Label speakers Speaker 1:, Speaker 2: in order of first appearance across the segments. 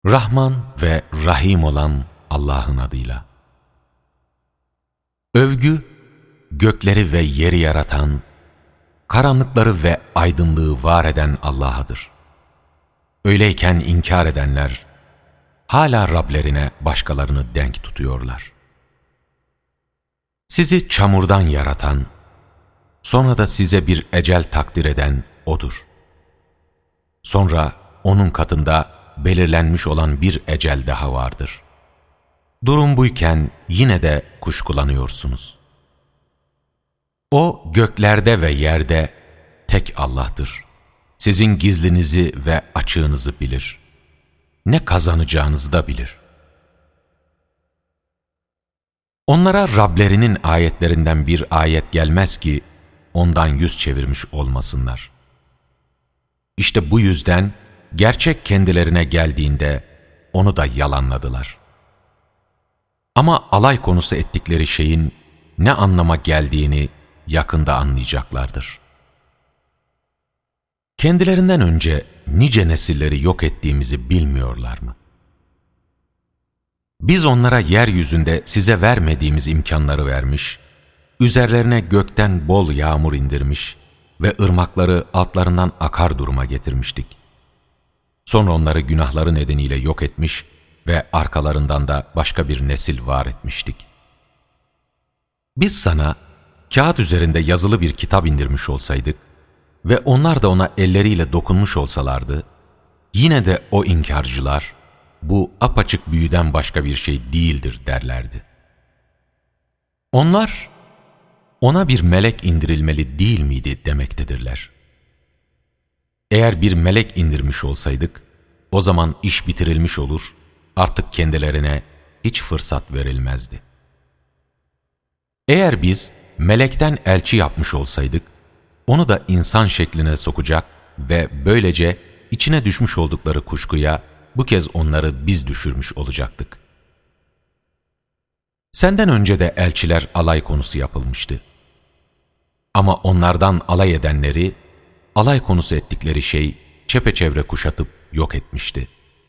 Speaker 1: Rahman ve Rahim olan Allah'ın adıyla. Övgü, gökleri ve yeri yaratan, karanlıkları ve aydınlığı var eden Allah'adır. Öyleyken inkar edenler, hala Rablerine başkalarını denk tutuyorlar. Sizi çamurdan yaratan, sonra da size bir ecel takdir eden O'dur. Sonra O'nun katında belirlenmiş olan bir ecel daha vardır. Durum buyken yine de kuşkulanıyorsunuz. O göklerde ve yerde tek Allah'tır. Sizin gizlinizi ve açığınızı bilir. Ne kazanacağınızı da bilir. Onlara Rablerinin ayetlerinden bir ayet gelmez ki ondan yüz çevirmiş olmasınlar. İşte bu yüzden gerçek kendilerine geldiğinde onu da yalanladılar. Ama alay konusu ettikleri şeyin ne anlama geldiğini yakında anlayacaklardır. Kendilerinden önce nice nesilleri yok ettiğimizi bilmiyorlar mı? Biz onlara yeryüzünde size vermediğimiz imkanları vermiş, üzerlerine gökten bol yağmur indirmiş ve ırmakları altlarından akar duruma getirmiştik. Sonra onları günahları nedeniyle yok etmiş ve arkalarından da başka bir nesil var etmiştik. Biz sana kağıt üzerinde yazılı bir kitap indirmiş olsaydık ve onlar da ona elleriyle dokunmuş olsalardı, yine de o inkarcılar, bu apaçık büyüden başka bir şey değildir derlerdi. Onlar, ona bir melek indirilmeli değil miydi demektedirler. Eğer bir melek indirmiş olsaydık, o zaman iş bitirilmiş olur, artık kendilerine hiç fırsat verilmezdi. Eğer biz melekten elçi yapmış olsaydık, onu da insan şekline sokacak ve böylece içine düşmüş oldukları kuşkuya bu kez onları biz düşürmüş olacaktık. Senden önce de elçiler alay konusu yapılmıştı. Ama onlardan alay edenleri, alay konusu ettikleri şey çepeçevre kuşatıp yok etmişti.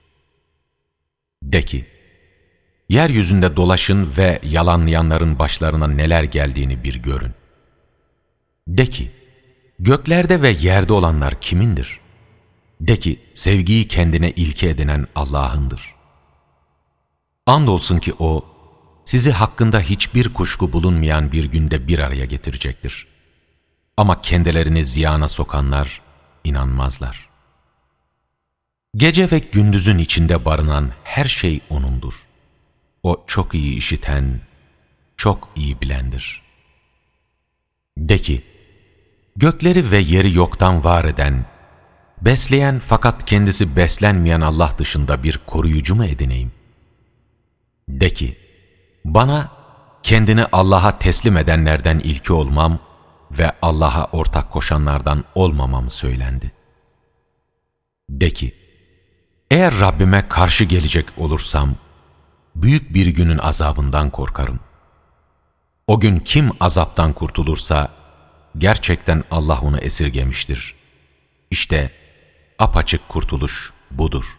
Speaker 1: De ki, yeryüzünde dolaşın ve yalanlayanların başlarına neler geldiğini bir görün. De ki, göklerde ve yerde olanlar kimindir? De ki, sevgiyi kendine ilke edinen Allah'ındır. Andolsun ki O, sizi hakkında hiçbir kuşku bulunmayan bir günde bir araya getirecektir. Ama kendilerini ziyana sokanlar inanmazlar. Gece ve gündüzün içinde barınan her şey O'nundur. O çok iyi işiten, çok iyi bilendir. De ki, gökleri ve yeri yoktan var eden, besleyen fakat kendisi beslenmeyen Allah dışında bir koruyucu mu edineyim? De ki, bana kendini Allah'a teslim edenlerden ilki olmam ve Allah'a ortak koşanlardan olmamam söylendi. De ki, eğer Rabbime karşı gelecek olursam, büyük bir günün azabından korkarım. O gün kim azaptan kurtulursa, gerçekten Allah onu esirgemiştir. İşte apaçık kurtuluş budur.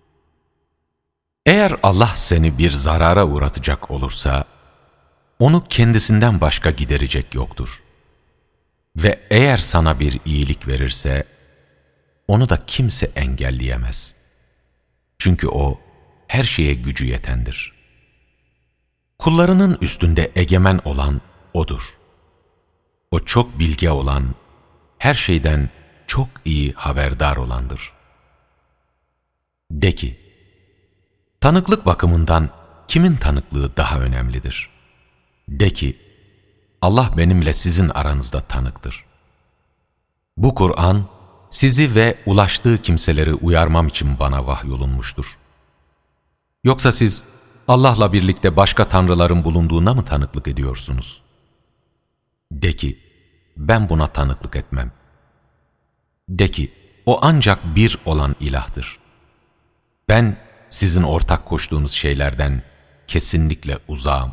Speaker 1: Eğer Allah seni bir zarara uğratacak olursa, onu kendisinden başka giderecek yoktur. Ve eğer sana bir iyilik verirse, onu da kimse engelleyemez. Çünkü O, her şeye gücü yetendir. Kullarının üstünde egemen olan O'dur. O çok bilge olan, her şeyden çok iyi haberdar olandır. De ki, tanıklık bakımından kimin tanıklığı daha önemlidir? De ki, Allah benimle sizin aranızda tanıktır. Bu Kur'an, sizi ve ulaştığı kimseleri uyarmam için bana vahyolunmuştur. Yoksa siz Allah'la birlikte başka tanrıların bulunduğuna mı tanıklık ediyorsunuz? De ki, ben buna tanıklık etmem. De ki, O ancak bir olan ilahtır. Ben sizin ortak koştuğunuz şeylerden kesinlikle uzağım.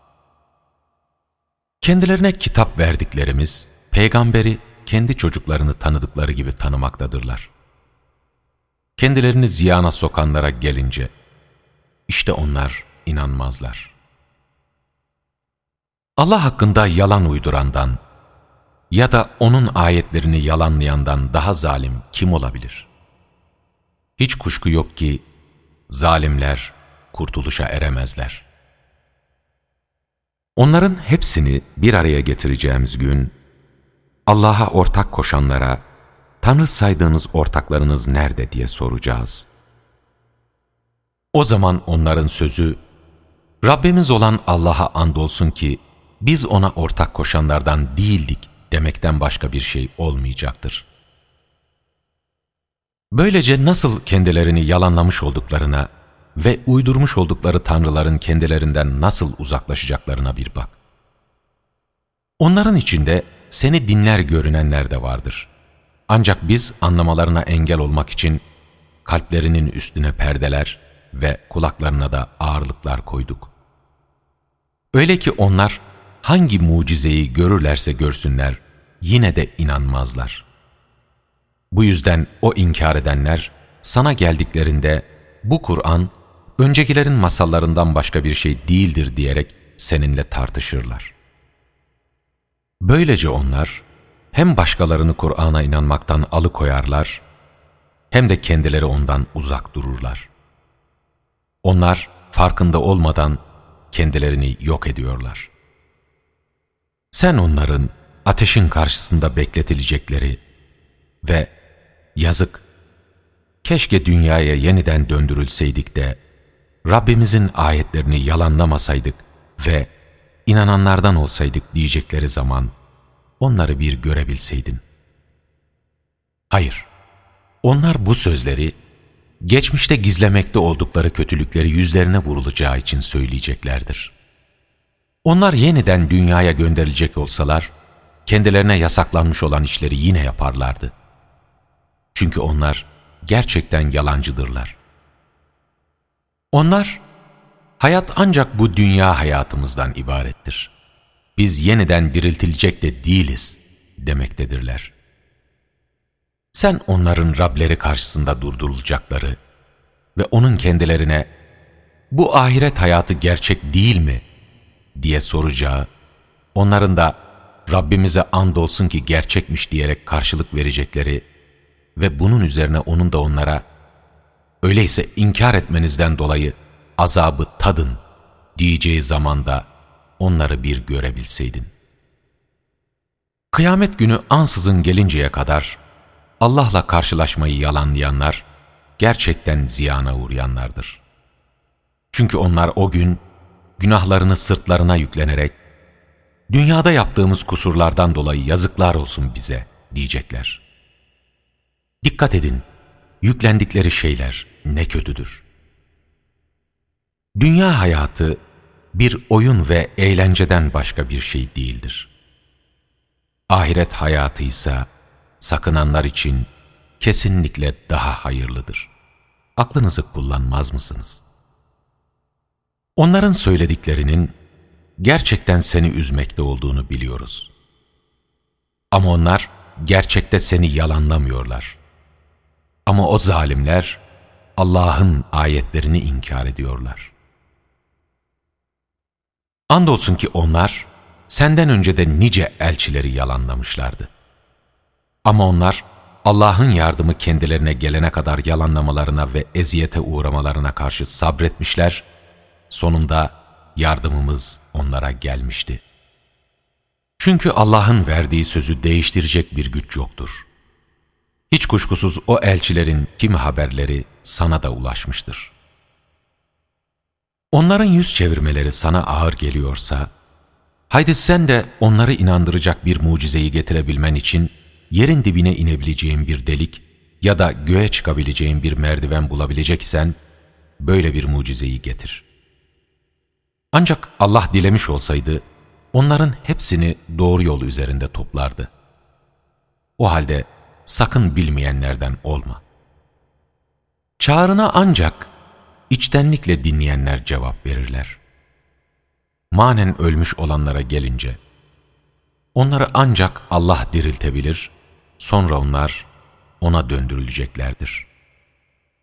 Speaker 1: Kendilerine kitap verdiklerimiz, peygamberi kendi çocuklarını tanıdıkları gibi tanımaktadırlar. kendilerini ziyana sokanlara gelince, işte onlar inanmazlar. Allah hakkında yalan uydurandan ya da O'nun ayetlerini yalanlayandan daha zalim kim olabilir? Hiç kuşku yok ki zalimler kurtuluşa eremezler. Onların hepsini bir araya getireceğimiz gün, Allah'a ortak koşanlara, Tanrı saydığınız ortaklarınız nerede diye soracağız. O zaman onların sözü, Rabbimiz olan Allah'a andolsun ki, biz O'na ortak koşanlardan değildik demekten başka bir şey olmayacaktır. Böylece nasıl kendilerini yalanlamış olduklarına ve uydurmuş oldukları tanrıların kendilerinden nasıl uzaklaşacaklarına bir bak. Onların içinde seni dinler görünenler de vardır. Ancak biz anlamalarına engel olmak için kalplerinin üstüne perdeler ve kulaklarına da ağırlıklar koyduk. Öyle ki onlar hangi mucizeyi görürlerse görsünler yine de inanmazlar. Bu yüzden o inkar edenler sana geldiklerinde bu Kur'an öncekilerin masallarından başka bir şey değildir diyerek seninle tartışırlar. Böylece onlar hem başkalarını Kur'an'a inanmaktan alıkoyarlar hem de kendileri ondan uzak dururlar. Onlar farkında olmadan kendilerini yok ediyorlar. Sen onların ateşin karşısında bekletilecekleri ve yazık, keşke dünyaya yeniden döndürülseydik de Rabbimizin ayetlerini yalanlamasaydık ve inananlardan olsaydık diyecekleri zaman onları bir görebilseydin. Hayır, onlar bu sözleri geçmişte gizlemekte oldukları kötülükleri yüzlerine vurulacağı için söyleyeceklerdir. Onlar yeniden dünyaya gönderilecek olsalar, kendilerine yasaklanmış olan işleri yine yaparlardı. Çünkü onlar gerçekten yalancıdırlar. Onlar, hayat ancak bu dünya hayatımızdan ibarettir. Biz yeniden diriltilecek de değiliz demektedirler. Sen onların Rableri karşısında durdurulacakları ve O'nun kendilerine bu ahiret hayatı gerçek değil mi diye soracağı, onların da Rabbimize andolsun ki gerçekmiş diyerek karşılık verecekleri ve bunun üzerine O'nun da onlara öyleyse inkar etmenizden dolayı azabı tadın diyeceği zamanda onları bir görebilseydin. Kıyamet günü ansızın gelinceye kadar Allah'la karşılaşmayı yalanlayanlar gerçekten ziyana uğrayanlardır. Çünkü onlar o gün günahlarını sırtlarına yüklenerek dünyada yaptığımız kusurlardan dolayı yazıklar olsun bize diyecekler. Dikkat edin, yüklendikleri şeyler ne kötüdür. Dünya hayatı bir oyun ve eğlenceden başka bir şey değildir. Ahiret hayatı ise sakınanlar için kesinlikle daha hayırlıdır. Aklınızı kullanmaz mısınız? Onların söylediklerinin gerçekten seni üzmekte olduğunu biliyoruz. Ama onlar gerçekte seni yalanlamıyorlar. Ama o zalimler Allah'ın ayetlerini inkar ediyorlar. Andolsun ki onlar senden önce de nice elçileri yalanlamışlardı. Ama onlar Allah'ın yardımı kendilerine gelene kadar yalanlamalarına ve eziyete uğramalarına karşı sabretmişler, sonunda yardımımız onlara gelmişti. Çünkü Allah'ın verdiği sözü değiştirecek bir güç yoktur. Hiç kuşkusuz o elçilerin kimi haberleri sana da ulaşmıştır. Onların yüz çevirmeleri sana ağır geliyorsa, haydi sen de onları inandıracak bir mucizeyi getirebilmen için yerin dibine inebileceğin bir delik ya da göğe çıkabileceğin bir merdiven bulabileceksen, böyle bir mucizeyi getir. Ancak Allah dilemiş olsaydı, onların hepsini doğru yol üzerinde toplardı. O halde sakın bilmeyenlerden olma. Çağrına ancak içtenlikle dinleyenler cevap verirler. Manen ölmüş olanlara gelince, onları ancak Allah diriltebilir, sonra onlar O'na döndürüleceklerdir.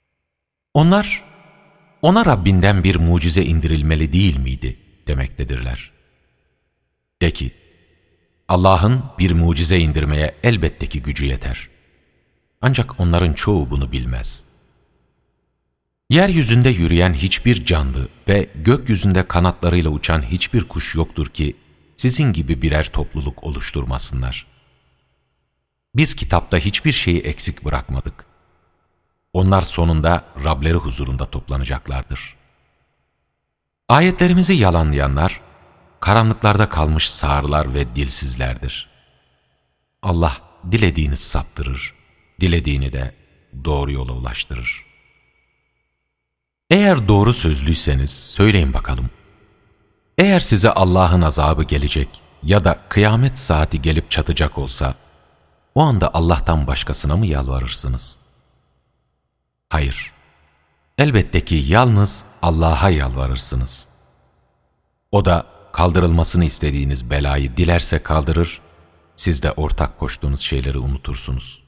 Speaker 1: Onlar, ona Rabbinden bir mucize indirilmeli değil miydi demektedirler. De ki, Allah'ın bir mucize indirmeye elbette ki gücü yeter. Ancak onların çoğu bunu bilmez. Yeryüzünde yürüyen hiçbir canlı ve gökyüzünde kanatlarıyla uçan hiçbir kuş yoktur ki sizin gibi birer topluluk oluşturmasınlar. Biz kitapta hiçbir şeyi eksik bırakmadık. Onlar sonunda Rableri huzurunda toplanacaklardır. Ayetlerimizi yalanlayanlar, karanlıklarda kalmış sağırlar ve dilsizlerdir. Allah dilediğini saptırır, dilediğini de doğru yola ulaştırır. Eğer doğru sözlüyseniz söyleyin bakalım. Eğer size Allah'ın azabı gelecek ya da kıyamet saati gelip çatacak olsa, o anda Allah'tan başkasına mı yalvarırsınız? Hayır, elbette ki yalnız Allah'a yalvarırsınız. O da kaldırılmasını istediğiniz belayı dilerse kaldırır, siz de ortak koştuğunuz şeyleri unutursunuz.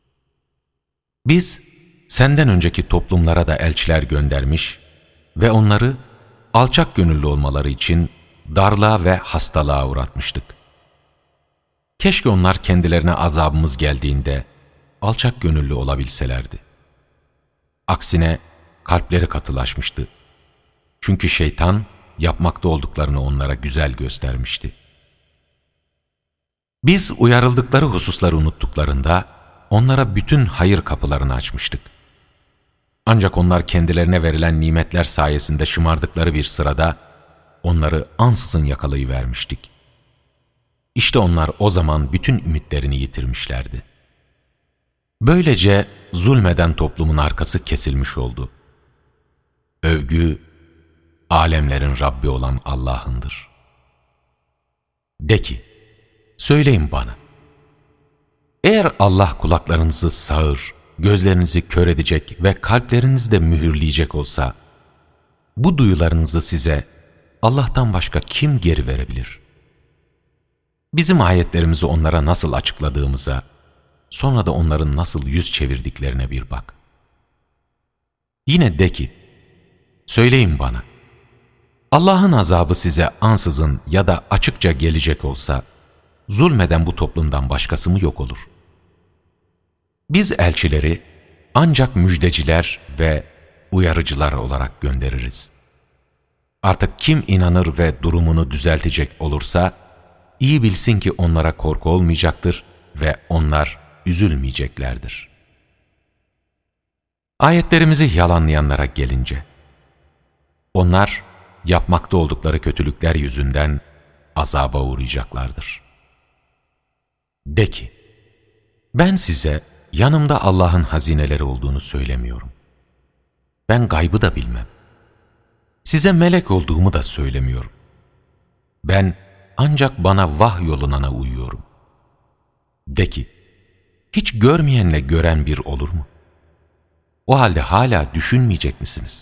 Speaker 1: Biz senden önceki toplumlara da elçiler göndermiş ve onları alçak gönüllü olmaları için darlığa ve hastalığa uğratmıştık. Keşke onlar kendilerine azabımız geldiğinde alçak gönüllü olabilselerdi. Aksine kalpleri katılaşmıştı. Çünkü şeytan yapmakta olduklarını onlara güzel göstermişti. Biz uyarıldıkları hususları unuttuklarında onlara bütün hayır kapılarını açmıştık. Ancak onlar kendilerine verilen nimetler sayesinde şımardıkları bir sırada onları ansızın yakalayıvermiştik. İşte onlar o zaman bütün ümitlerini yitirmişlerdi. Böylece zulmeden toplumun arkası kesilmiş oldu. Övgü, alemlerin Rabbi olan Allah'ındır. De ki, söyleyin bana, eğer Allah kulaklarınızı sağır, gözlerinizi kör edecek ve kalplerinizi de mühürleyecek olsa, bu duyularınızı size Allah'tan başka kim geri verebilir? Bizim ayetlerimizi onlara nasıl açıkladığımıza, sonra da onların nasıl yüz çevirdiklerine bir bak. Yine de ki, söyleyin bana, Allah'ın azabı size ansızın ya da açıkça gelecek olsa, zulmeden bu toplumdan başkası mı yok olur? Biz elçileri ancak müjdeciler ve uyarıcılar olarak göndeririz. Artık kim inanır ve durumunu düzeltecek olursa, iyi bilsin ki onlara korku olmayacaktır ve onlar üzülmeyeceklerdir. Ayetlerimizi yalanlayanlara gelince, onlar yapmakta oldukları kötülükler yüzünden azaba uğrayacaklardır. De ki, ben size yanımda Allah'ın hazineleri olduğunu söylemiyorum. Ben gaybı da bilmem. Size melek olduğumu da söylemiyorum. Ben ancak bana vahyolunana uyuyorum. De ki, hiç görmeyenle gören bir olur mu? O halde hala düşünmeyecek misiniz?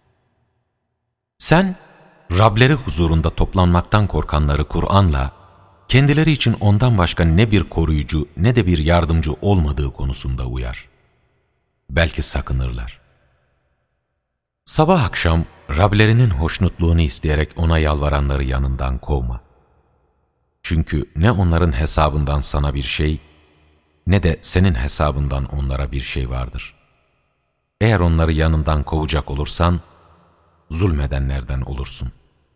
Speaker 1: Sen, Rableri huzurunda toplanmaktan korkanları Kur'an'la, kendileri için ondan başka ne bir koruyucu ne de bir yardımcı olmadığı konusunda uyar. Belki sakınırlar. Sabah akşam Rablerinin hoşnutluğunu isteyerek ona yalvaranları yanından kovma. Çünkü ne onların hesabından sana bir şey, ne de senin hesabından onlara bir şey vardır. Eğer onları yanından kovacak olursan, zulmedenlerden olursun.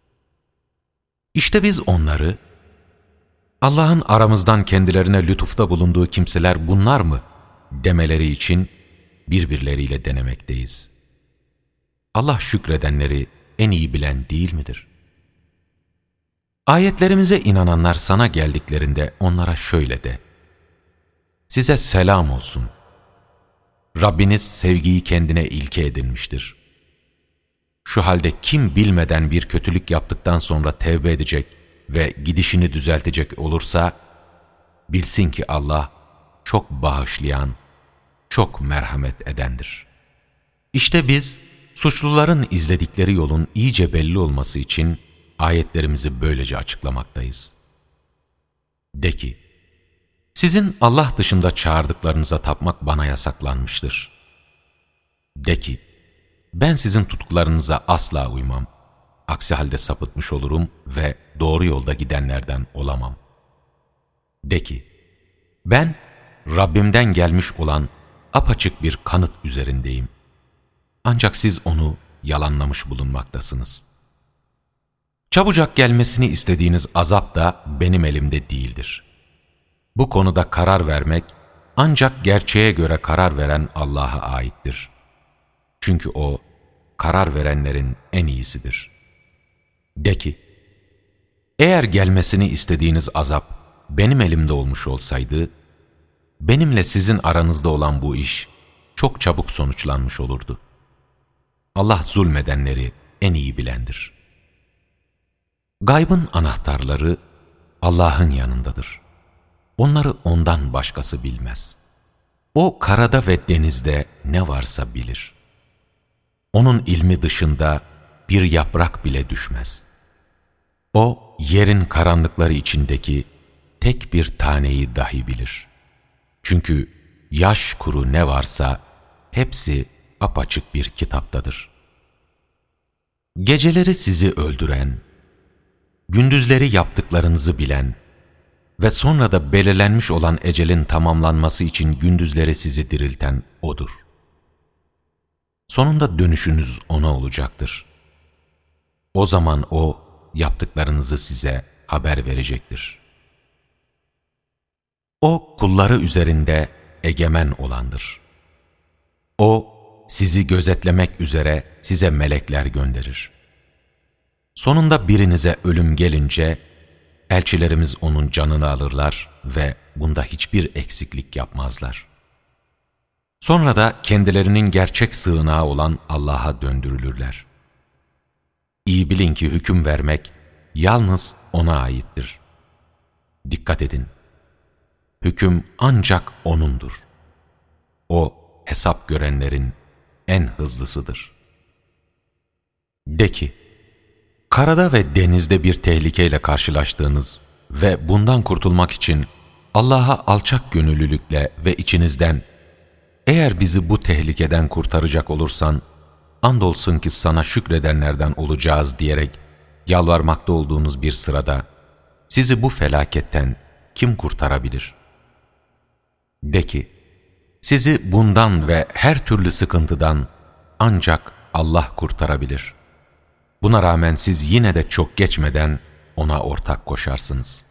Speaker 1: İşte biz onları, Allah'ın aramızdan kendilerine lütufta bulunduğu kimseler bunlar mı demeleri için birbirleriyle denemekteyiz. Allah şükredenleri en iyi bilen değil midir? Ayetlerimize inananlar sana geldiklerinde onlara şöyle de: size selam olsun. Rabbiniz sevgiyi kendine ilke edinmiştir. Şu halde kim bilmeden bir kötülük yaptıktan sonra tevbe edecek ve gidişini düzeltecek olursa, bilsin ki Allah çok bağışlayan, çok merhamet edendir. İşte biz, suçluların izledikleri yolun iyice belli olması için ayetlerimizi böylece açıklamaktayız. De ki, sizin Allah dışında çağırdıklarınıza tapmak bana yasaklanmıştır. De ki, ben sizin tutkularınıza asla uymam. Aksi halde sapıtmış olurum ve doğru yolda gidenlerden olamam. De ki, ben Rabbimden gelmiş olan apaçık bir kanıt üzerindeyim. Ancak siz onu yalanlamış bulunmaktasınız. Çabucak gelmesini istediğiniz azap da benim elimde değildir. Bu konuda karar vermek ancak gerçeğe göre karar veren Allah'a aittir. Çünkü O, karar verenlerin en iyisidir. De ki, eğer gelmesini istediğiniz azap benim elimde olmuş olsaydı, benimle sizin aranızda olan bu iş çok çabuk sonuçlanmış olurdu. Allah zulmedenleri en iyi bilendir. Gaybın anahtarları Allah'ın yanındadır. Onları ondan başkası bilmez. O karada ve denizde ne varsa bilir. Onun ilmi dışında bir yaprak bile düşmez. O yerin karanlıkları içindeki tek bir taneyi dahi bilir. Çünkü yaş kuru ne varsa hepsi apaçık bir kitaptadır. Geceleri sizi öldüren, gündüzleri yaptıklarınızı bilen ve sonra da belirlenmiş olan ecelin tamamlanması için gündüzleri sizi dirilten O'dur. Sonunda dönüşünüz O'na olacaktır. O zaman O, yaptıklarınızı size haber verecektir. O, kulları üzerinde egemen olandır. O, sizi gözetlemek üzere size melekler gönderir. Sonunda birinize ölüm gelince, elçilerimiz onun canını alırlar ve bunda hiçbir eksiklik yapmazlar. Sonra da kendilerinin gerçek sığınağı olan Allah'a döndürülürler. İyi bilin ki hüküm vermek yalnız O'na aittir. Dikkat edin, hüküm ancak O'nundur. O, hesap görenlerin en hızlısıdır. De ki, karada ve denizde bir tehlikeyle karşılaştığınız ve bundan kurtulmak için Allah'a alçak gönüllülükle ve içinizden, eğer bizi bu tehlikeden kurtaracak olursan, andolsun ki sana şükredenlerden olacağız diyerek yalvarmakta olduğunuz bir sırada, sizi bu felaketten kim kurtarabilir? De ki, sizi bundan ve her türlü sıkıntıdan ancak Allah kurtarabilir. Buna rağmen siz yine de çok geçmeden O'na ortak koşarsınız.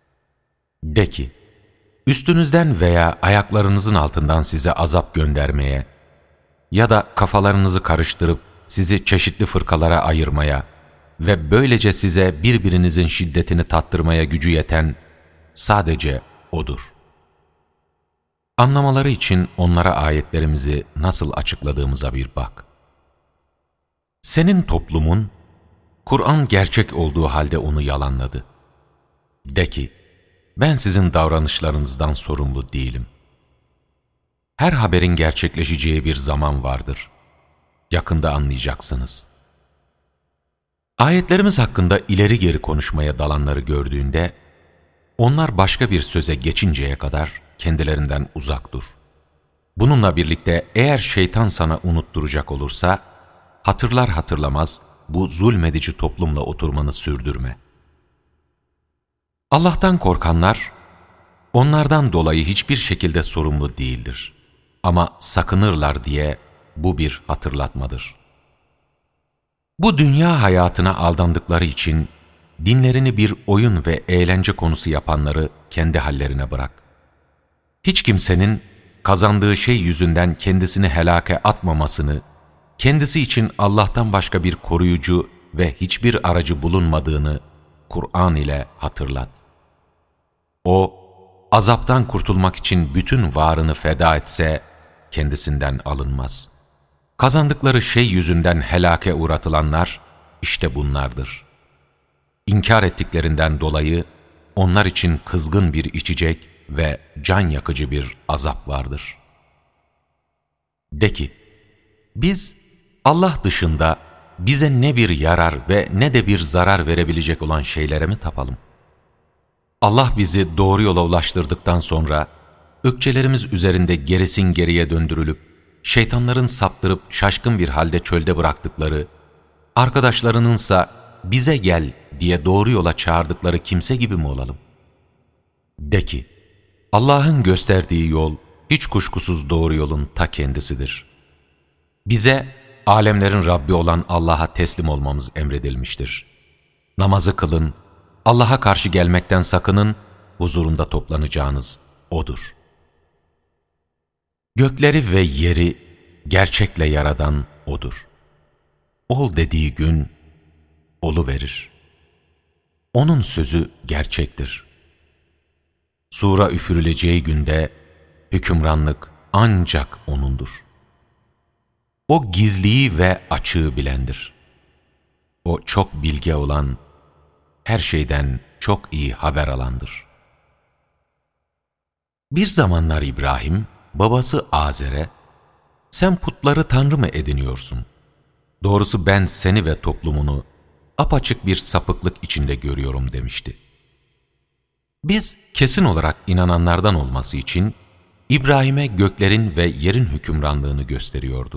Speaker 1: De ki, üstünüzden veya ayaklarınızın altından size azap göndermeye ya da kafalarınızı karıştırıp sizi çeşitli fırkalara ayırmaya ve böylece size birbirinizin şiddetini tattırmaya gücü yeten sadece O'dur. Anlamaları için onlara ayetlerimizi nasıl açıkladığımıza bir bak. Senin toplumun, Kur'an gerçek olduğu halde onu yalanladı. De ki, ben sizin davranışlarınızdan sorumlu değilim. Her haberin gerçekleşeceği bir zaman vardır. Yakında anlayacaksınız. Ayetlerimiz hakkında ileri geri konuşmaya dalanları gördüğünde, onlar başka bir söze geçinceye kadar kendilerinden uzak dur. Bununla birlikte eğer şeytan sana unutturacak olursa, hatırlar hatırlamaz bu zulmedici toplumla oturmanı sürdürme. Allah'tan korkanlar, onlardan dolayı hiçbir şekilde sorumlu değildir. Ama sakınırlar diye bu bir hatırlatmadır. Bu dünya hayatına aldandıkları için dinlerini bir oyun ve eğlence konusu yapanları kendi hallerine bırak. Hiç kimsenin kazandığı şey yüzünden kendisini helake atmamasını, kendisi için Allah'tan başka bir koruyucu ve hiçbir aracı bulunmadığını Kur'an ile hatırlat. O, azaptan kurtulmak için bütün varını feda etse, kendisinden alınmaz. Kazandıkları şey yüzünden helake uğratılanlar, işte bunlardır. İnkar ettiklerinden dolayı, onlar için kızgın bir içecek ve can yakıcı bir azap vardır. De ki, biz Allah dışında bize ne bir yarar ve ne de bir zarar verebilecek olan şeylere mi tapalım? Allah bizi doğru yola ulaştırdıktan sonra, ökçelerimiz üzerinde gerisin geriye döndürülüp, şeytanların saptırıp şaşkın bir halde çölde bıraktıkları, arkadaşlarınınsa bize gel diye doğru yola çağırdıkları kimse gibi mi olalım? De ki, Allah'ın gösterdiği yol, hiç kuşkusuz doğru yolun ta kendisidir. Bize, alemlerin Rabbi olan Allah'a teslim olmamız emredilmiştir. Namazı kılın, Allah'a karşı gelmekten sakının, huzurunda toplanacağınız O'dur. Gökleri ve yeri gerçekle yaradan O'dur. Ol dediği gün, oluverir. O'nun sözü gerçektir. Sura üfürüleceği günde, hükümranlık ancak O'nundur. O gizliyi ve açığı bilendir. O çok bilge olan, her şeyden çok iyi haber alandır. Bir zamanlar İbrahim, babası Azer'e, "Sen putları tanrı mı ediniyorsun? Doğrusu ben seni ve toplumunu apaçık bir sapıklık içinde görüyorum," demişti. Biz kesin olarak inananlardan olması için İbrahim'e göklerin ve yerin hükümranlığını gösteriyorduk.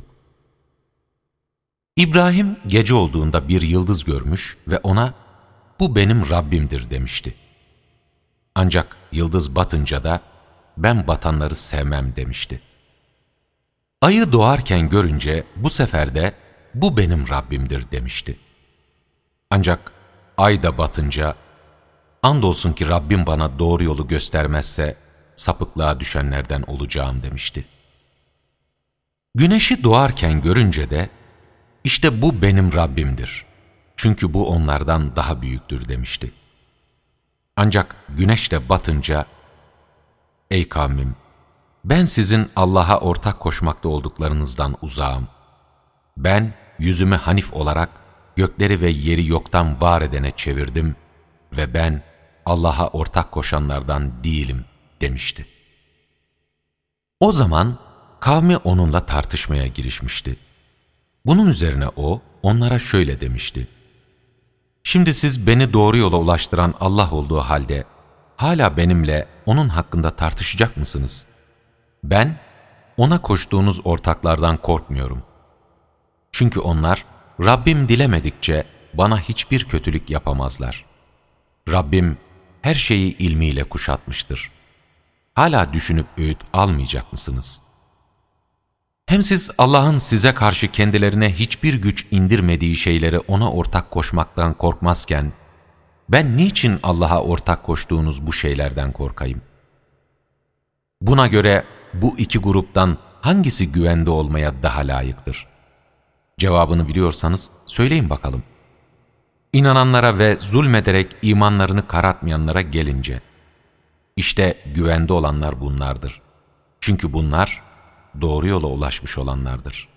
Speaker 1: İbrahim gece olduğunda bir yıldız görmüş ve ona, "Bu benim Rabbimdir," demişti. Ancak yıldız batınca da, "Ben batanları sevmem," demişti. Ayı doğarken görünce bu sefer de, "Bu benim Rabbimdir," demişti. Ancak ay da batınca, "Andolsun ki Rabbim bana doğru yolu göstermezse sapıklığa düşenlerden olacağım," demişti. Güneşi doğarken görünce de, "İşte bu benim Rabbimdir. Çünkü bu onlardan daha büyüktür," demişti. Ancak güneş de batınca, "Ey kavmim, ben sizin Allah'a ortak koşmakta olduklarınızdan uzağım. Ben yüzümü hanif olarak gökleri ve yeri yoktan var edene çevirdim ve ben Allah'a ortak koşanlardan değilim," demişti. O zaman kavmi onunla tartışmaya girişmişti. Bunun üzerine o, onlara şöyle demişti: "Şimdi siz beni doğru yola ulaştıran Allah olduğu halde, hala benimle O'nun hakkında tartışacak mısınız? Ben, O'na koştuğunuz ortaklardan korkmuyorum. Çünkü onlar, Rabbim dilemedikçe bana hiçbir kötülük yapamazlar. Rabbim her şeyi ilmiyle kuşatmıştır. Hala düşünüp öğüt almayacak mısınız? Hem siz Allah'ın size karşı kendilerine hiçbir güç indirmediği şeyleri O'na ortak koşmaktan korkmazken, ben niçin Allah'a ortak koştuğunuz bu şeylerden korkayım? Buna göre bu iki gruptan hangisi güvende olmaya daha layıktır? Cevabını biliyorsanız söyleyin bakalım." İnananlara ve zulmederek imanlarını karartmayanlara gelince, işte güvende olanlar bunlardır. Çünkü bunlar doğru yola ulaşmış olanlardır.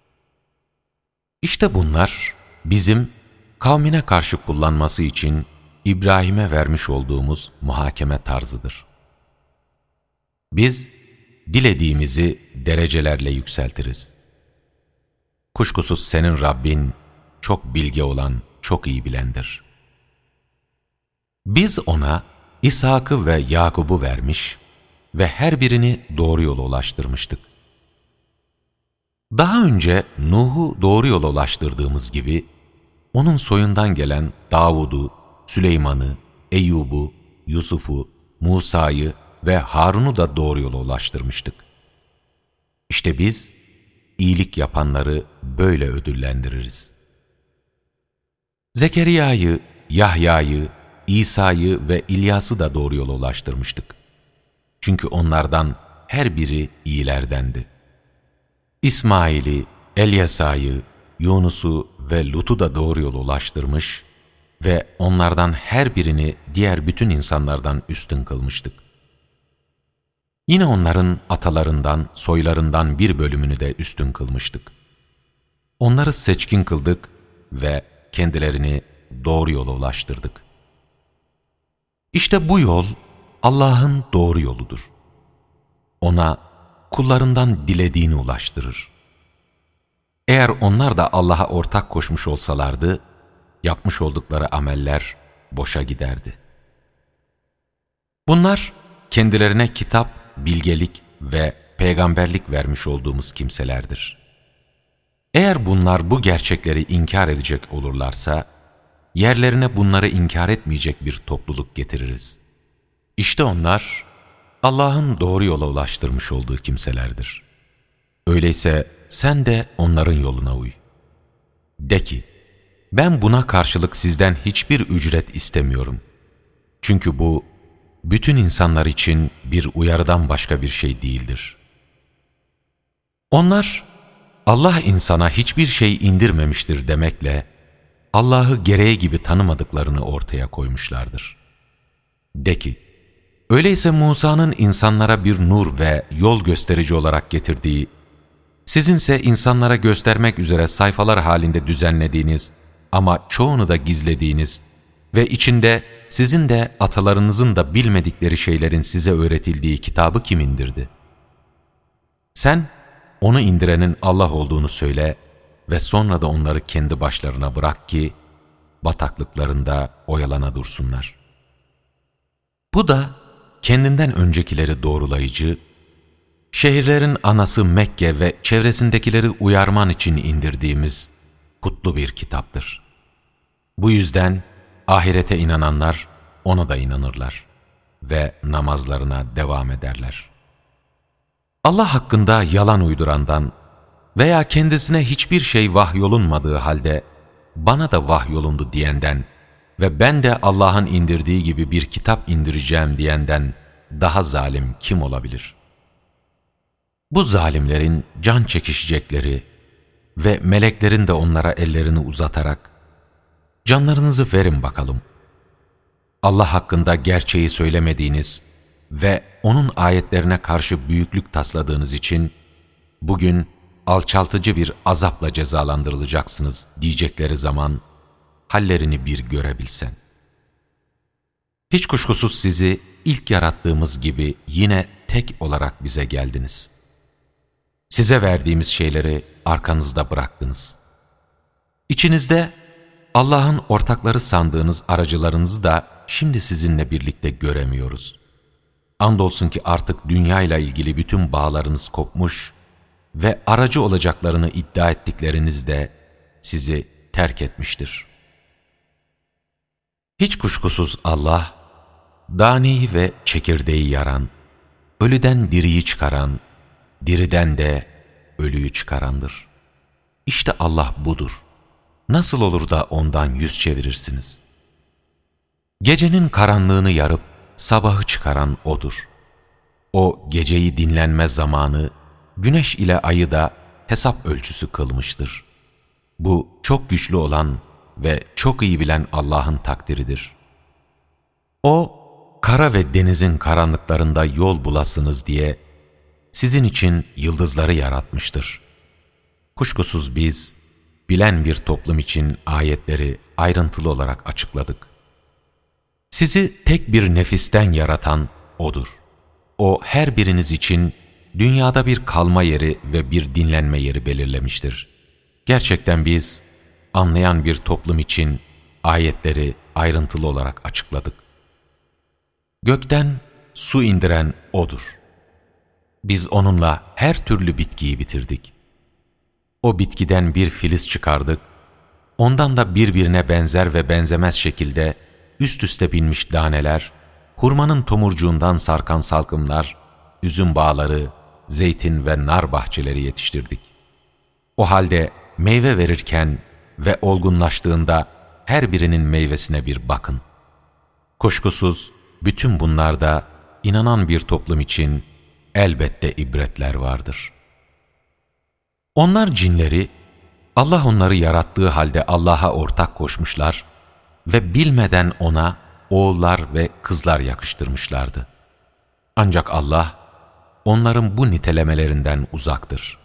Speaker 1: İşte bunlar bizim kavmine karşı kullanması için İbrahim'e vermiş olduğumuz muhakeme tarzıdır. Biz dilediğimizi derecelerle yükseltiriz. Kuşkusuz senin Rabbin çok bilge olan, çok iyi bilendir. Biz ona İshak'ı ve Yakub'u vermiş ve her birini doğru yola ulaştırmıştık. Daha önce Nuh'u doğru yola ulaştırdığımız gibi, onun soyundan gelen Davud'u, Süleyman'ı, Eyyub'u, Yusuf'u, Musa'yı ve Harun'u da doğru yola ulaştırmıştık. İşte biz, iyilik yapanları böyle ödüllendiririz. Zekeriya'yı, Yahya'yı, İsa'yı ve İlyas'ı da doğru yola ulaştırmıştık. Çünkü onlardan her biri iyilerdendi. İsmail'i, Elyasa'yı, Yunus'u ve Lut'u da doğru yola ulaştırmış ve onlardan her birini diğer bütün insanlardan üstün kılmıştık. Yine onların atalarından, soylarından bir bölümünü de üstün kılmıştık. Onları seçkin kıldık ve kendilerini doğru yola ulaştırdık. İşte bu yol Allah'ın doğru yoludur. Ona kullarından dilediğini ulaştırır. Eğer onlar da Allah'a ortak koşmuş olsalardı, yapmış oldukları ameller boşa giderdi. Bunlar kendilerine kitap, bilgelik ve peygamberlik vermiş olduğumuz kimselerdir. Eğer bunlar bu gerçekleri inkar edecek olurlarsa, yerlerine bunları inkar etmeyecek bir topluluk getiririz. İşte onlar, Allah'ın doğru yola ulaştırmış olduğu kimselerdir. Öyleyse sen de onların yoluna uy. De ki, ben buna karşılık sizden hiçbir ücret istemiyorum. Çünkü bu, bütün insanlar için bir uyarıdan başka bir şey değildir. Onlar, Allah insana hiçbir şey indirmemiştir demekle, Allah'ı gereği gibi tanımadıklarını ortaya koymuşlardır. De ki, öyleyse Musa'nın insanlara bir nur ve yol gösterici olarak getirdiği, sizinse insanlara göstermek üzere sayfalar halinde düzenlediğiniz ama çoğunu da gizlediğiniz ve içinde sizin de atalarınızın da bilmedikleri şeylerin size öğretildiği kitabı kim indirdi? Sen, onu indirenin Allah olduğunu söyle ve sonra da onları kendi başlarına bırak ki, bataklıklarında oyalana dursunlar. Bu da, kendinden öncekileri doğrulayıcı, şehirlerin anası Mekke ve çevresindekileri uyarman için indirdiğimiz kutlu bir kitaptır. Bu yüzden ahirete inananlar ona da inanırlar ve namazlarına devam ederler. Allah hakkında yalan uydurandan veya kendisine hiçbir şey vahyolunmadığı halde bana da vahyolundu diyenden ve ben de Allah'ın indirdiği gibi bir kitap indireceğim diyenden daha zalim kim olabilir? Bu zalimlerin can çekişecekleri ve meleklerin de onlara ellerini uzatarak canlarınızı verin bakalım. Allah hakkında gerçeği söylemediğiniz ve onun ayetlerine karşı büyüklük tasladığınız için bugün alçaltıcı bir azapla cezalandırılacaksınız diyecekleri zaman hallerini bir görebilsen. Hiç kuşkusuz sizi ilk yarattığımız gibi yine tek olarak bize geldiniz. Size verdiğimiz şeyleri arkanızda bıraktınız. İçinizde Allah'ın ortakları sandığınız aracılarınızı da şimdi sizinle birlikte göremiyoruz. Andolsun ki artık dünyayla ilgili bütün bağlarınız kopmuş ve aracı olacaklarını iddia ettikleriniz de sizi terk etmiştir. Hiç kuşkusuz Allah, daneyi ve çekirdeği yaran, ölüden diriyi çıkaran, diriden de ölüyü çıkarandır. İşte Allah budur. Nasıl olur da ondan yüz çevirirsiniz? Gecenin karanlığını yarıp sabahı çıkaran O'dur. O geceyi dinlenme zamanı, güneş ile ayı da hesap ölçüsü kılmıştır. Bu çok güçlü olan ve çok iyi bilen Allah'ın takdiridir. O, kara ve denizin karanlıklarında yol bulasınız diye sizin için yıldızları yaratmıştır. Kuşkusuz biz, bilen bir toplum için ayetleri ayrıntılı olarak açıkladık. Sizi tek bir nefisten yaratan O'dur. O her biriniz için dünyada bir kalma yeri ve bir dinlenme yeri belirlemiştir. Gerçekten biz, anlayan bir toplum için ayetleri ayrıntılı olarak açıkladık. Gökten su indiren O'dur. Biz onunla her türlü bitkiyi bitirdik. O bitkiden bir filiz çıkardık, ondan da birbirine benzer ve benzemez şekilde üst üste binmiş daneler, hurmanın tomurcuğundan sarkan salkımlar, üzüm bağları, zeytin ve nar bahçeleri yetiştirdik. O halde meyve verirken ve olgunlaştığında her birinin meyvesine bir bakın. Kuşkusuz bütün bunlarda inanan bir toplum için elbette ibretler vardır. Onlar cinleri, Allah onları yarattığı halde Allah'a ortak koşmuşlar ve bilmeden ona oğullar ve kızlar yakıştırmışlardı. Ancak Allah, onların bu nitelemelerinden uzaktır.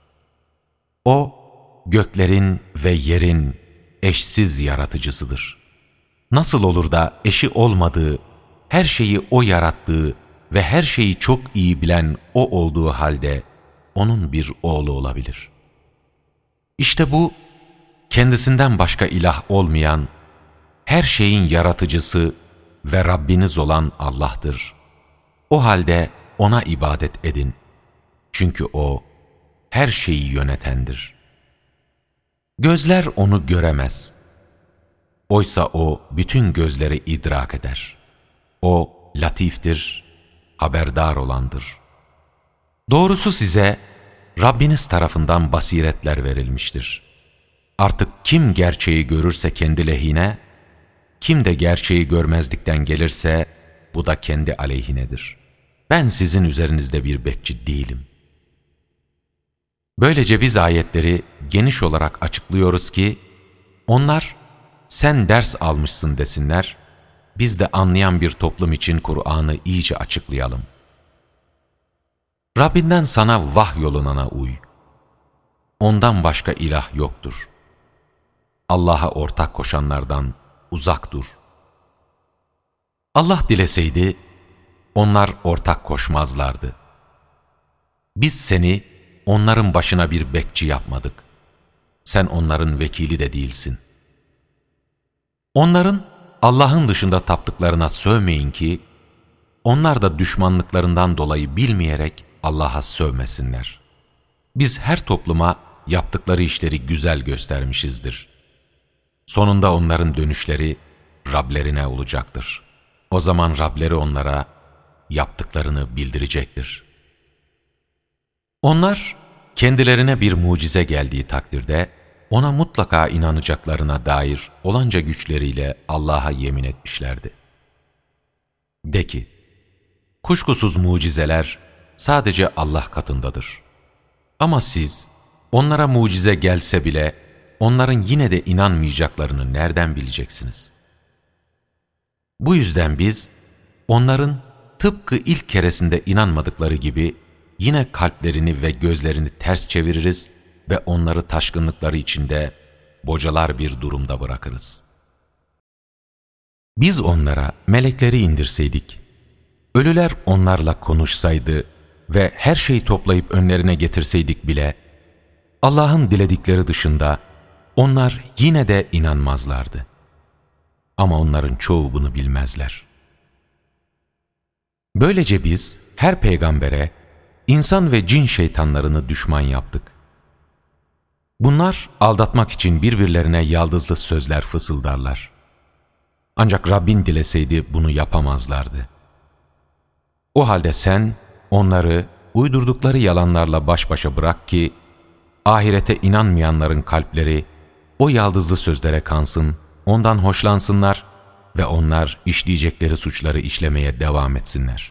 Speaker 1: O, göklerin ve yerin eşsiz yaratıcısıdır. Nasıl olur da eşi olmadığı, her şeyi O yarattığı ve her şeyi çok iyi bilen O olduğu halde O'nun bir oğlu olabilir? İşte bu, kendisinden başka ilah olmayan, her şeyin yaratıcısı ve Rabbiniz olan Allah'tır. O halde O'na ibadet edin. Çünkü O her şeyi yönetendir. Gözler onu göremez. Oysa O bütün gözleri idrak eder. O latiftir, haberdar olandır. Doğrusu size Rabbiniz tarafından basiretler verilmiştir. Artık kim gerçeği görürse kendi lehine, kim de gerçeği görmezlikten gelirse bu da kendi aleyhinedir. Ben sizin üzerinizde bir bekçi değilim. Böylece biz ayetleri geniş olarak açıklıyoruz ki, onlar sen ders almışsın desinler, biz de anlayan bir toplum için Kur'an'ı iyice açıklayalım. Rabbinden sana vahyolunana uy. Ondan başka ilah yoktur. Allah'a ortak koşanlardan uzak dur. Allah dileseydi, onlar ortak koşmazlardı. Biz seni onların başına bir bekçi yapmadık. Sen onların vekili de değilsin. Onların Allah'ın dışında taptıklarına sövmeyin ki, onlar da düşmanlıklarından dolayı bilmeyerek Allah'a sövmesinler. Biz her topluma yaptıkları işleri güzel göstermişizdir. Sonunda onların dönüşleri Rablerine olacaktır. O zaman Rableri onlara yaptıklarını bildirecektir. Onlar kendilerine bir mucize geldiği takdirde ona mutlaka inanacaklarına dair olanca güçleriyle Allah'a yemin etmişlerdi. De ki, kuşkusuz mucizeler sadece Allah katındadır. Ama siz onlara mucize gelse bile onların yine de inanmayacaklarını nereden bileceksiniz? Bu yüzden biz onların tıpkı ilk keresinde inanmadıkları gibi yine kalplerini ve gözlerini ters çeviririz ve onları taşkınlıkları içinde bocalar bir durumda bırakırız. Biz onlara melekleri indirseydik, ölüler onlarla konuşsaydı ve her şeyi toplayıp önlerine getirseydik bile, Allah'ın diledikleri dışında onlar yine de inanmazlardı. Ama onların çoğu bunu bilmezler. Böylece biz her peygambere insan ve cin şeytanlarını düşman yaptık. Bunlar aldatmak için birbirlerine yaldızlı sözler fısıldarlar. Ancak Rabbin dileseydi bunu yapamazlardı. O halde sen onları uydurdukları yalanlarla baş başa bırak ki, ahirete inanmayanların kalpleri o yaldızlı sözlere kansın, ondan hoşlansınlar ve onlar işleyecekleri suçları işlemeye devam etsinler.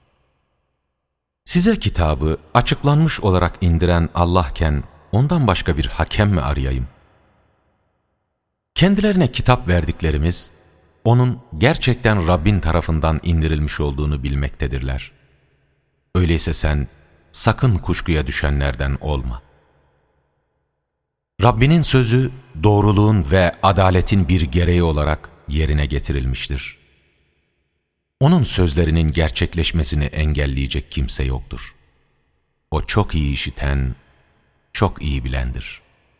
Speaker 1: Size kitabı açıklanmış olarak indiren Allah'ken ondan başka bir hakem mi arayayım? Kendilerine kitap verdiklerimiz, onun gerçekten Rabbin tarafından indirilmiş olduğunu bilmektedirler. Öyleyse sen sakın kuşkuya düşenlerden olma. Rabbinin sözü doğruluğun ve adaletin bir gereği olarak yerine getirilmiştir. Onun sözlerinin gerçekleşmesini engelleyecek kimse yoktur. O çok iyi işiten, çok iyi bilendir.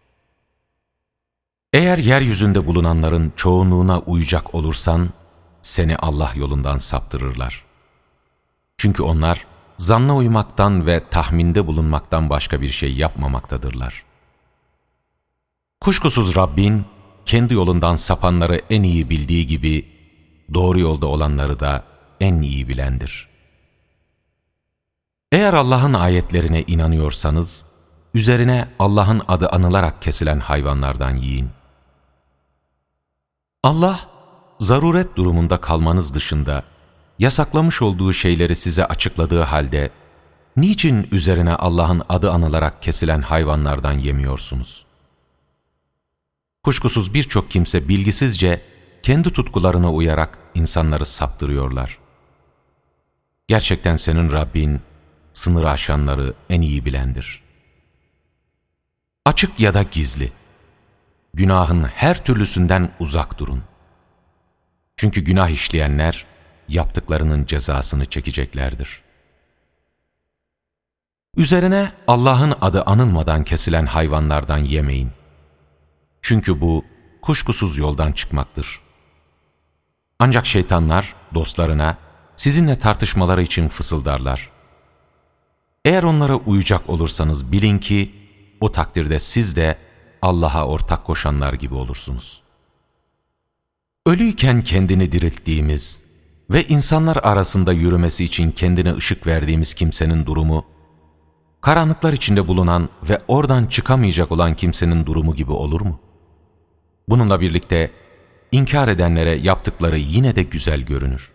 Speaker 1: Eğer yeryüzünde bulunanların çoğunluğuna uyacak olursan, seni Allah yolundan saptırırlar. Çünkü onlar zanna uymaktan ve tahminde bulunmaktan başka bir şey yapmamaktadırlar. Kuşkusuz Rabbin, kendi yolundan sapanları en iyi bildiği gibi, doğru yolda olanları da en iyi bilendir. Eğer Allah'ın ayetlerine inanıyorsanız, üzerine Allah'ın adı anılarak kesilen hayvanlardan yiyin. Allah, zaruret durumunda kalmanız dışında, yasaklamış olduğu şeyleri size açıkladığı halde, niçin üzerine Allah'ın adı anılarak kesilen hayvanlardan yemiyorsunuz? Kuşkusuz birçok kimse bilgisizce, kendi tutkularına uyarak insanları saptırıyorlar. Gerçekten senin Rabbin, sınırı aşanları en iyi bilendir. Açık ya da gizli, günahın her türlüsünden uzak durun. Çünkü günah işleyenler, yaptıklarının cezasını çekeceklerdir. Üzerine Allah'ın adı anılmadan kesilen hayvanlardan yemeyin. Çünkü bu, kuşkusuz yoldan çıkmaktır. Ancak şeytanlar dostlarına sizinle tartışmaları için fısıldarlar. Eğer onlara uyacak olursanız bilin ki o takdirde siz de Allah'a ortak koşanlar gibi olursunuz. Ölüyken kendini dirilttiğimiz ve insanlar arasında yürümesi için kendine ışık verdiğimiz kimsenin durumu, karanlıklar içinde bulunan ve oradan çıkamayacak olan kimsenin durumu gibi olur mu? Bununla birlikte inkar edenlere yaptıkları yine de güzel görünür.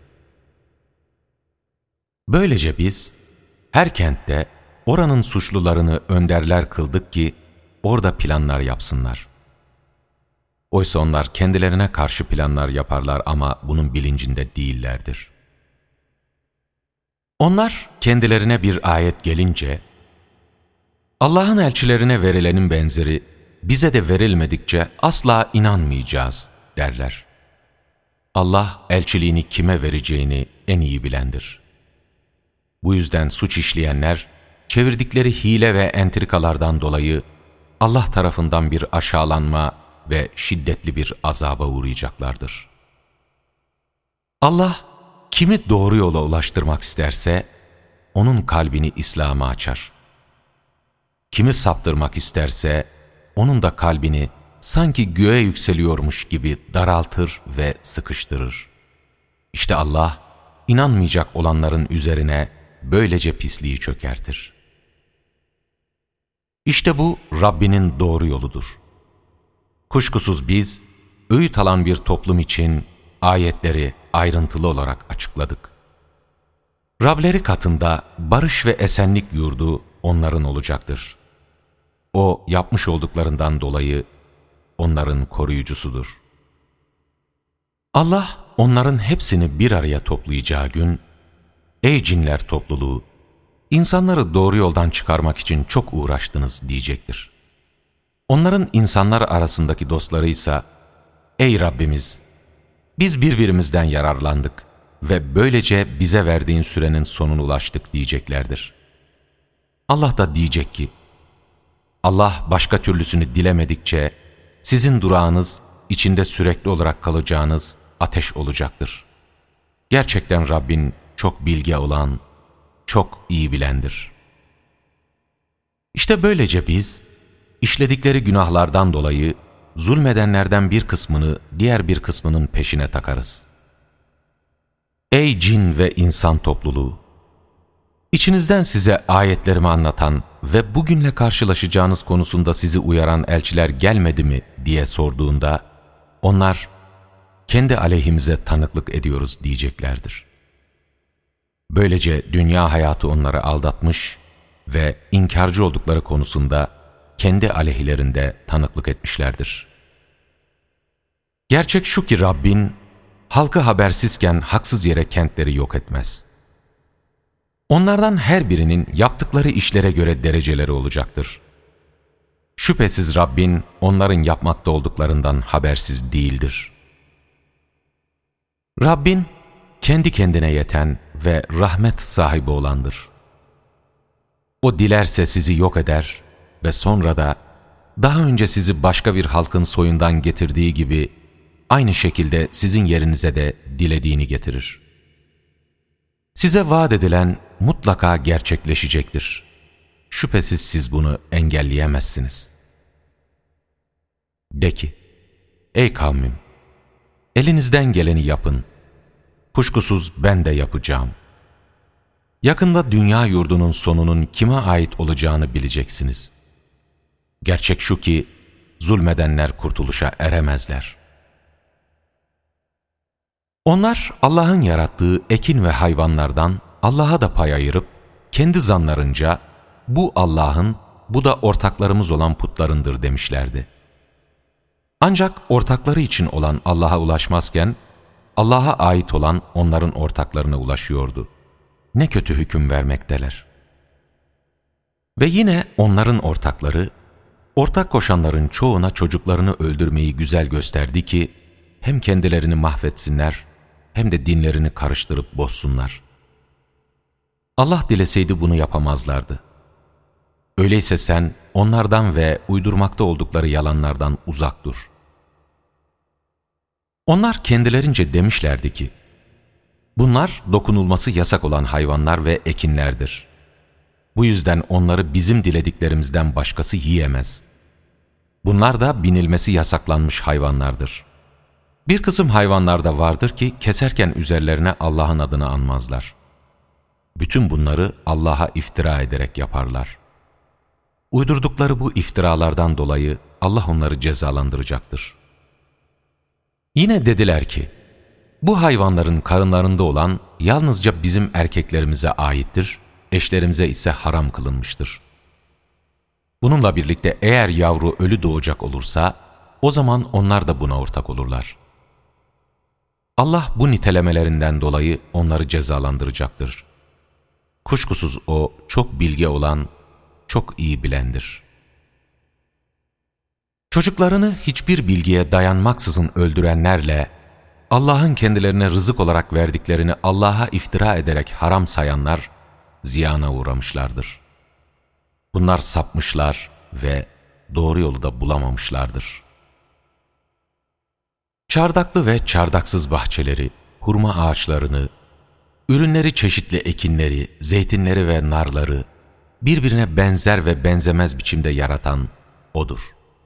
Speaker 1: Böylece biz her kentte oranın suçlularını önderler kıldık ki orada planlar yapsınlar. Oysa onlar kendilerine karşı planlar yaparlar ama bunun bilincinde değillerdir. Onlar kendilerine bir ayet gelince, Allah'ın elçilerine verilenin benzeri bize de verilmedikçe asla inanmayacağız derler. Allah elçiliğini kime vereceğini en iyi bilendir. Bu yüzden suç işleyenler, çevirdikleri hile ve entrikalardan dolayı Allah tarafından bir aşağılanma ve şiddetli bir azaba uğrayacaklardır. Allah, kimi doğru yola ulaştırmak isterse, onun kalbini İslam'a açar. Kimi saptırmak isterse, onun da kalbini sanki göğe yükseliyormuş gibi daraltır ve sıkıştırır. İşte Allah, inanmayacak olanların üzerine böylece pisliği çökertir. İşte bu Rabbinin doğru yoludur. Kuşkusuz biz, öğüt alan bir toplum için ayetleri ayrıntılı olarak açıkladık. Rableri katında barış ve esenlik yurdu onların olacaktır. O yapmış olduklarından dolayı onların koruyucusudur. Allah onların hepsini bir araya toplayacağı gün, ''Ey cinler topluluğu, insanları doğru yoldan çıkarmak için çok uğraştınız.'' diyecektir. Onların insanlar arasındaki dostlarıysa, ''Ey Rabbimiz, biz birbirimizden yararlandık ve böylece bize verdiğin sürenin sonuna ulaştık.'' diyeceklerdir. Allah da diyecek ki, Allah başka türlüsünü dilemedikçe sizin durağınız, içinde sürekli olarak kalacağınız ateş olacaktır. Gerçekten Rabbin çok bilge olan, çok iyi bilendir. İşte böylece biz, işledikleri günahlardan dolayı zulmedenlerden bir kısmını diğer bir kısmının peşine takarız. Ey cin ve insan topluluğu! İçinizden size ayetlerimi anlatan ve bugünle karşılaşacağınız konusunda sizi uyaran elçiler gelmedi mi diye sorduğunda, onlar, kendi aleyhimize tanıklık ediyoruz diyeceklerdir. Böylece dünya hayatı onları aldatmış ve inkarcı oldukları konusunda kendi aleyhlerinde tanıklık etmişlerdir. Gerçek şu ki Rabbin, halkı habersizken haksız yere kentleri yok etmez. Onlardan her birinin yaptıkları işlere göre dereceleri olacaktır. Şüphesiz Rabbin onların yapmakta olduklarından habersiz değildir. Rabbin kendi kendine yeten ve rahmet sahibi olandır. O dilerse sizi yok eder ve sonra da daha önce sizi başka bir halkın soyundan getirdiği gibi aynı şekilde sizin yerinize de dilediğini getirir. Size vaat edilen mutlaka gerçekleşecektir. Şüphesiz siz bunu engelleyemezsiniz. De ki, ey kavmim, elinizden geleni yapın. Kuşkusuz ben de yapacağım. Yakında dünya yurdunun sonunun kime ait olacağını bileceksiniz. Gerçek şu ki, zulmedenler kurtuluşa eremezler. Onlar Allah'ın yarattığı ekin ve hayvanlardan Allah'a da pay ayırıp, kendi zanlarınca bu Allah'ın, bu da ortaklarımız olan putlarındır demişlerdi. Ancak ortakları için olan Allah'a ulaşmazken, Allah'a ait olan onların ortaklarına ulaşıyordu. Ne kötü hüküm vermekteler. Ve yine onların ortakları, ortak koşanların çoğuna çocuklarını öldürmeyi güzel gösterdi ki, hem kendilerini mahvetsinler, hem de dinlerini karıştırıp bozsunlar. Allah dileseydi bunu yapamazlardı. Öyleyse sen onlardan ve uydurmakta oldukları yalanlardan uzak dur. Onlar kendilerince demişlerdi ki, bunlar dokunulması yasak olan hayvanlar ve ekinlerdir. Bu yüzden onları bizim dilediklerimizden başkası yiyemez. Bunlar da binilmesi yasaklanmış hayvanlardır. Bir kısım hayvanlar da vardır ki keserken üzerlerine Allah'ın adını anmazlar. Bütün bunları Allah'a iftira ederek yaparlar. Uydurdukları bu iftiralardan dolayı Allah onları cezalandıracaktır. Yine dediler ki, bu hayvanların karınlarında olan yalnızca bizim erkeklerimize aittir, eşlerimize ise haram kılınmıştır. Bununla birlikte eğer yavru ölü doğacak olursa, o zaman onlar da buna ortak olurlar. Allah bu nitelemelerinden dolayı onları cezalandıracaktır. Kuşkusuz O çok bilge olan, çok iyi bilendir. Çocuklarını hiçbir bilgiye dayanmaksızın öldürenlerle, Allah'ın kendilerine rızık olarak verdiklerini Allah'a iftira ederek haram sayanlar, ziyana uğramışlardır. Bunlar sapmışlar ve doğru yolu da bulamamışlardır. Çardaklı ve çardaksız bahçeleri, hurma ağaçlarını, ürünleri çeşitli ekinleri, zeytinleri ve narları, birbirine benzer ve benzemez biçimde yaratan O'dur.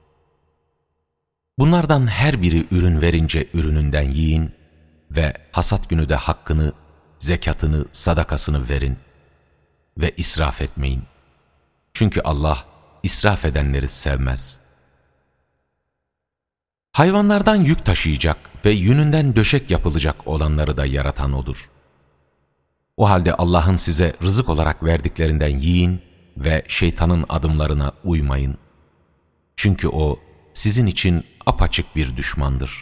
Speaker 1: Bunlardan her biri ürün verince ürününden yiyin ve hasat günü de hakkını, zekatını, sadakasını verin ve israf etmeyin. Çünkü Allah israf edenleri sevmez. Hayvanlardan yük taşıyacak ve yününden döşek yapılacak olanları da yaratan O'dur. O halde Allah'ın size rızık olarak verdiklerinden yiyin ve şeytanın adımlarına uymayın. Çünkü o sizin için apaçık bir düşmandır.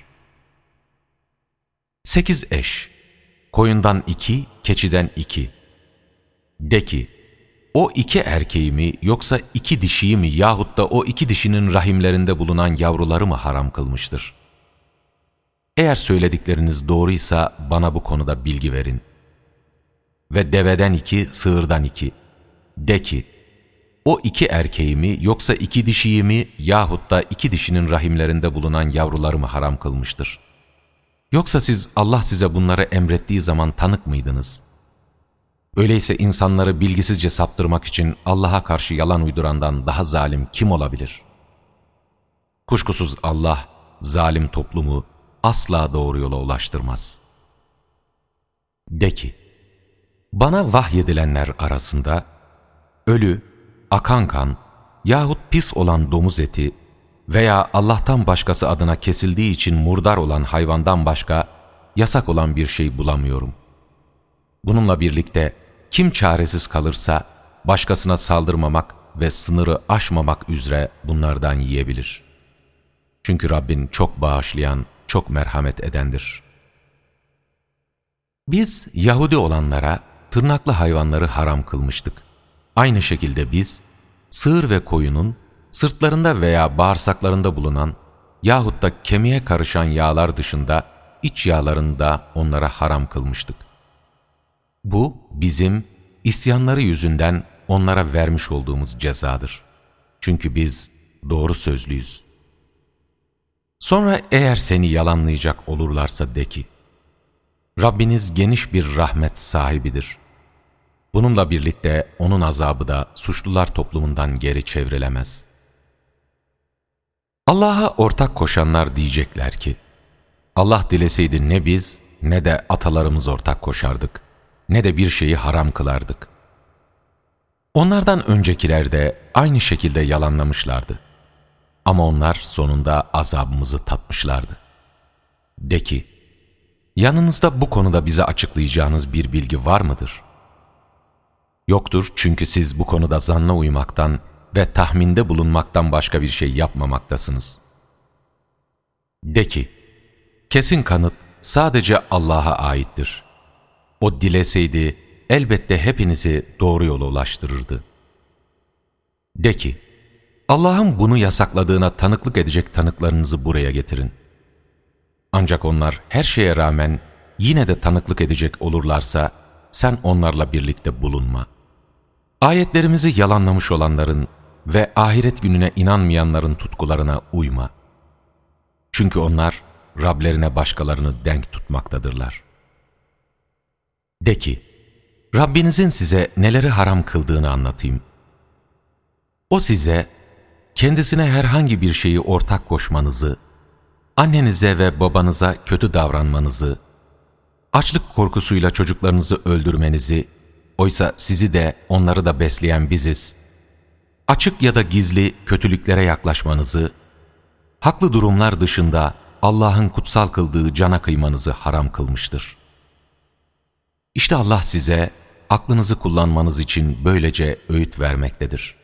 Speaker 1: 8 eş, koyundan 2, keçiden 2. De ki, o 2 erkeği mi yoksa 2 dişiyi mi yahut da o 2 dişinin rahimlerinde bulunan yavruları mı haram kılmıştır? Eğer söyledikleriniz doğruysa bana bu konuda bilgi verin. Ve deveden 2, sığırdan 2. De ki, o 2 erkeği mi yoksa 2 dişiyi mi yahut da 2 dişinin rahimlerinde bulunan yavruları mı haram kılmıştır? Yoksa siz Allah size bunları emrettiği zaman tanık mıydınız? Öyleyse insanları bilgisizce saptırmak için Allah'a karşı yalan uydurandan daha zalim kim olabilir? Kuşkusuz Allah, zalim toplumu asla doğru yola ulaştırmaz. De ki, bana vahyedilenler arasında, ölü, akan kan yahut pis olan domuz eti veya Allah'tan başkası adına kesildiği için murdar olan hayvandan başka yasak olan bir şey bulamıyorum. Bununla birlikte kim çaresiz kalırsa başkasına saldırmamak ve sınırı aşmamak üzere bunlardan yiyebilir. Çünkü Rabbin çok bağışlayan, çok merhamet edendir. Biz Yahudi olanlara tırnaklı hayvanları haram kılmıştık. Aynı şekilde biz, sığır ve koyunun sırtlarında veya bağırsaklarında bulunan yahut da kemiğe karışan yağlar dışında iç yağlarını da onlara haram kılmıştık. Bu bizim isyanları yüzünden onlara vermiş olduğumuz cezadır. Çünkü biz doğru sözlüyüz. Sonra eğer seni yalanlayacak olurlarsa de ki, Rabbiniz geniş bir rahmet sahibidir. Bununla birlikte onun azabı da suçlular toplumundan geri çevrilemez. Allah'a ortak koşanlar diyecekler ki, Allah dileseydi ne biz ne de atalarımız ortak koşardık, ne de bir şeyi haram kılardık. Onlardan öncekiler de aynı şekilde yalanlamışlardı. Ama onlar sonunda azabımızı tatmışlardı. De ki, yanınızda bu konuda bize açıklayacağınız bir bilgi var mıdır? Yoktur, çünkü siz bu konuda zanna uymaktan ve tahminde bulunmaktan başka bir şey yapmamaktasınız. De ki, kesin kanıt sadece Allah'a aittir. O dileseydi elbette hepinizi doğru yola ulaştırırdı. De ki, Allah'ın bunu yasakladığına tanıklık edecek tanıklarınızı buraya getirin. Ancak onlar her şeye rağmen yine de tanıklık edecek olurlarsa sen onlarla birlikte bulunma. Ayetlerimizi yalanlamış olanların ve ahiret gününe inanmayanların tutkularına uyma. Çünkü onlar Rablerine başkalarını denk tutmaktadırlar. De ki, Rabbinizin size neleri haram kıldığını anlatayım. O size kendisine herhangi bir şeyi ortak koşmanızı, annenize ve babanıza kötü davranmanızı, açlık korkusuyla çocuklarınızı öldürmenizi, oysa sizi de onları da besleyen biziz, açık ya da gizli kötülüklere yaklaşmanızı, haklı durumlar dışında Allah'ın kutsal kıldığı cana kıymanızı haram kılmıştır. İşte Allah size aklınızı kullanmanız için böylece öğüt vermektedir.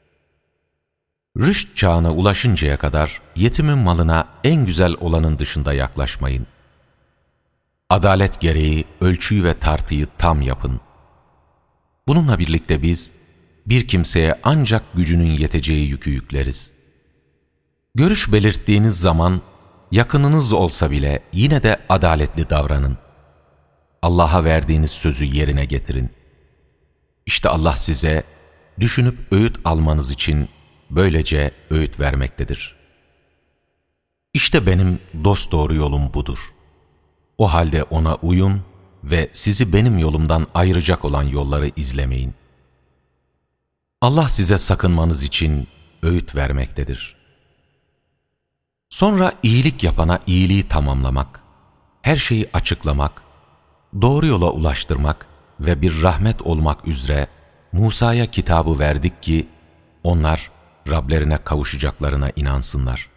Speaker 1: Rüşt çağına ulaşıncaya kadar yetimin malına en güzel olanın dışında yaklaşmayın. Adalet gereği ölçüyü ve tartıyı tam yapın. Bununla birlikte biz bir kimseye ancak gücünün yeteceği yükü yükleriz. Görüş belirttiğiniz zaman yakınınız olsa bile yine de adaletli davranın. Allah'a verdiğiniz sözü yerine getirin. İşte Allah size düşünüp öğüt almanız için böylece öğüt vermektedir. İşte benim dosdoğru yolum budur. O halde ona uyun ve sizi benim yolumdan ayıracak olan yolları izlemeyin. Allah size sakınmanız için öğüt vermektedir. Sonra iyilik yapana iyiliği tamamlamak, her şeyi açıklamak, doğru yola ulaştırmak ve bir rahmet olmak üzere Musa'ya kitabı verdik ki onlar Rablerine kavuşacaklarına inansınlar.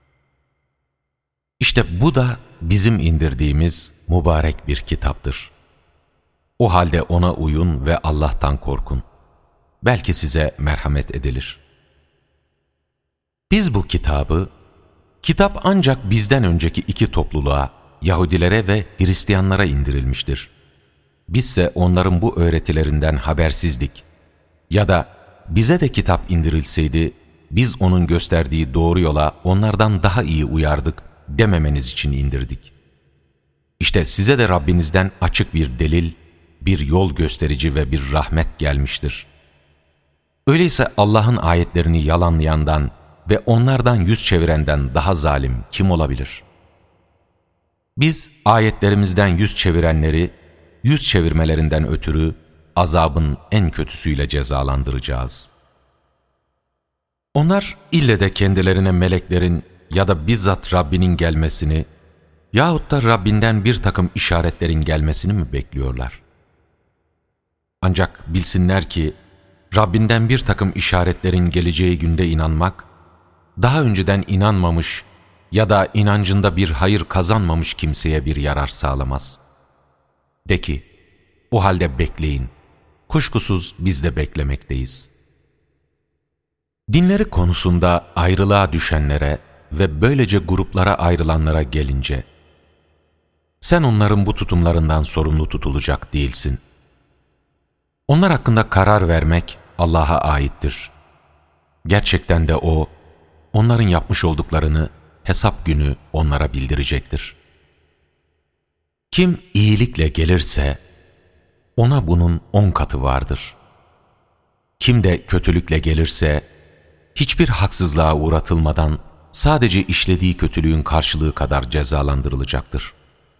Speaker 1: İşte bu da bizim indirdiğimiz mübarek bir kitaptır. O halde ona uyun ve Allah'tan korkun. Belki size merhamet edilir. Biz bu kitabı, kitap ancak bizden önceki iki topluluğa, Yahudilere ve Hristiyanlara indirilmiştir. Bizse onların bu öğretilerinden habersizdik. Ya da bize de kitap indirilseydi, biz onun gösterdiği doğru yola onlardan daha iyi uyardık dememeniz için indirdik. İşte size de Rabbinizden açık bir delil, bir yol gösterici ve bir rahmet gelmiştir. Öyleyse Allah'ın ayetlerini yalanlayandan ve onlardan yüz çevirenden daha zalim kim olabilir? Biz ayetlerimizden yüz çevirenleri, yüz çevirmelerinden ötürü azabın en kötüsüyle cezalandıracağız. Onlar ille de kendilerine meleklerin ya da bizzat Rabbinin gelmesini yahut da Rabbinden bir takım işaretlerin gelmesini mi bekliyorlar? Ancak bilsinler ki Rabbinden bir takım işaretlerin geleceği günde inanmak, daha önceden inanmamış ya da inancında bir hayır kazanmamış kimseye bir yarar sağlamaz. De ki, o halde bekleyin, kuşkusuz biz de beklemekteyiz. Dinleri konusunda ayrılığa düşenlere ve böylece gruplara ayrılanlara gelince, sen onların bu tutumlarından sorumlu tutulacak değilsin. Onlar hakkında karar vermek Allah'a aittir. Gerçekten de O, onların yapmış olduklarını hesap günü onlara bildirecektir. Kim iyilikle gelirse, ona bunun 10 katı vardır. Kim de kötülükle gelirse, hiçbir haksızlığa uğratılmadan sadece işlediği kötülüğün karşılığı kadar cezalandırılacaktır.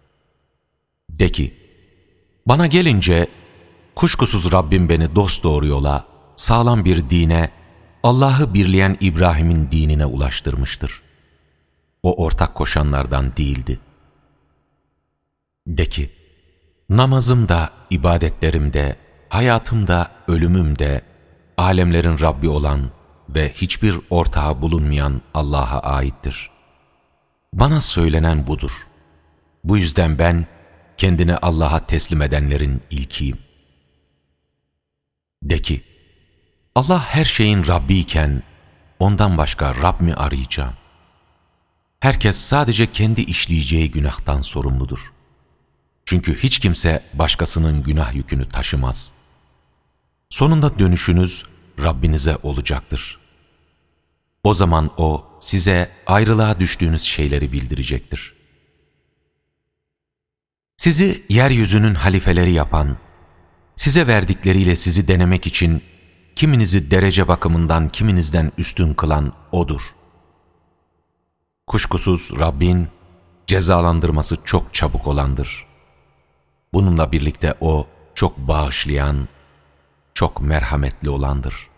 Speaker 1: De ki, bana gelince, kuşkusuz Rabbim beni dosdoğru yola, sağlam bir dine, Allah'ı birleyen İbrahim'in dinine ulaştırmıştır. O ortak koşanlardan değildi. De ki, namazımda, ibadetlerimde, hayatımda, ölümümde, alemlerin Rabbi olan ve hiçbir ortağı bulunmayan Allah'a aittir. Bana söylenen budur. Bu yüzden ben, kendini Allah'a teslim edenlerin ilkiyim. De ki, Allah her şeyin Rabbi iken, ondan başka Rab mi arayacağım? Herkes sadece kendi işleyeceği günahtan sorumludur. Çünkü hiç kimse başkasının günah yükünü taşımaz. Sonunda dönüşünüz Rabbinize olacaktır. O zaman O size ayrılığa düştüğünüz şeyleri bildirecektir. Sizi yeryüzünün halifeleri yapan, size verdikleriyle sizi denemek için kiminizi derece bakımından kiminizden üstün kılan O'dur. Kuşkusuz Rabbin cezalandırması çok çabuk olandır. Bununla birlikte O çok bağışlayan, çok merhametli olandır.